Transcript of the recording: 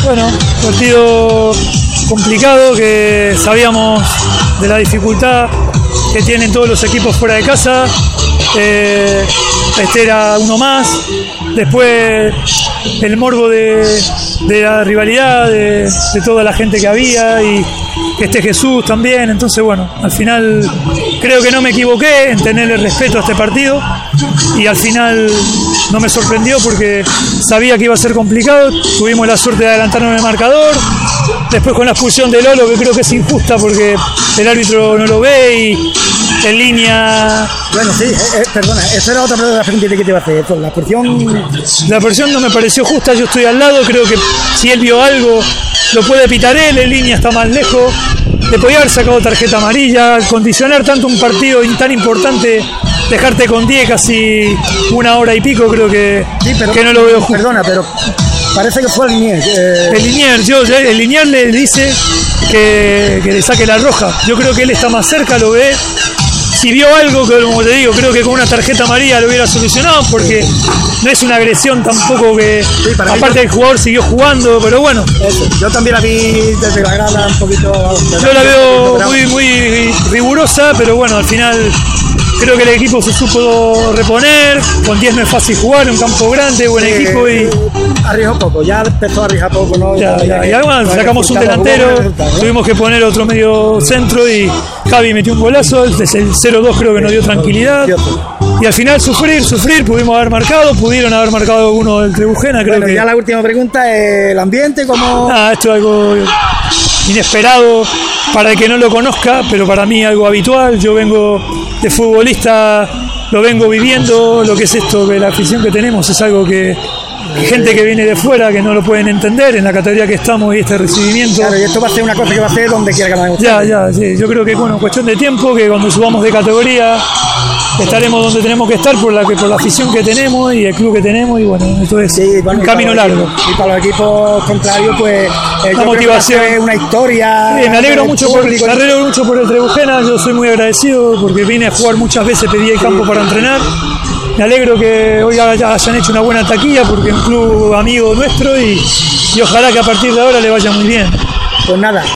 Bueno, partido complicado, que sabíamos de la dificultad que tienen todos los equipos fuera de casa. Este era uno más. Después el morbo de la rivalidad, de toda la gente que había, y que esté Jesús también. Entonces, bueno, al final creo que no me equivoqué en tenerle respeto a este partido, y al final no me sorprendió porque sabía que iba a ser complicado. Tuvimos la suerte de adelantarnos en el marcador. Después con la expulsión de Lolo, que creo que es injusta porque el árbitro no lo ve, y en línea... Bueno, sí, perdona, esa era otra pregunta que te iba a hacer. La expulsión no me pareció justa, yo estoy al lado, creo que si él vio algo lo puede pitar él, en línea está más lejos, le podía haber sacado tarjeta amarilla. Condicionar tanto un partido tan importante, dejarte con 10 casi una hora y pico, creo que, sí, pero, que no lo veo justo. Perdona, pero parece que fue el Liniers. El Liniers le dice que le saque la roja. Yo creo que él está más cerca, lo ve. Si vio algo, que como te digo, creo que con una tarjeta amarilla lo hubiera solucionado, porque no es una agresión tampoco que... Sí, aparte el jugador siguió jugando, pero bueno. Eso. Yo también la vi desde la grada un poquito... Yo la veo muy rigurosa, pero bueno, al final... Creo que el equipo se supo reponer, con 10 no es fácil jugar, un campo grande, buen equipo, y... Arriesgó poco, ya empezó a arriesgar poco, ¿no? Y además sacamos un delantero, tuvimos que poner otro medio centro, y Javi metió un golazo, desde el 0-2 creo que nos dio tranquilidad. Y al final sufrir, pudimos haber marcado, pudieron haber marcado uno del Trebujena, creo que... Ya la última pregunta, ¿el ambiente cómo...? Esto es algo inesperado para el que no lo conozca, pero para mí algo habitual. Yo vengo de futbolista, lo vengo viviendo, lo que es esto, que la afición que tenemos es algo que gente que viene de fuera, que no lo pueden entender en la categoría que estamos, y este recibimiento. Claro, y esto va a ser una cosa que va a ser donde quiera que la hagamos. Sí. Yo creo que bueno, cuestión de tiempo, que cuando subamos de categoría estaremos donde tenemos que estar por la afición que tenemos y el club que tenemos, y bueno, esto es un camino largo. Y para los equipos contrarios, pues una motivación, es una historia. Sí, me alegro mucho por el Trebujena. Yo soy muy agradecido porque vine a jugar muchas veces, pedí el campo para entrenar. Me alegro que hoy hayan hecho una buena taquilla, porque es un club amigo nuestro, y ojalá que a partir de ahora le vaya muy bien. Pues nada,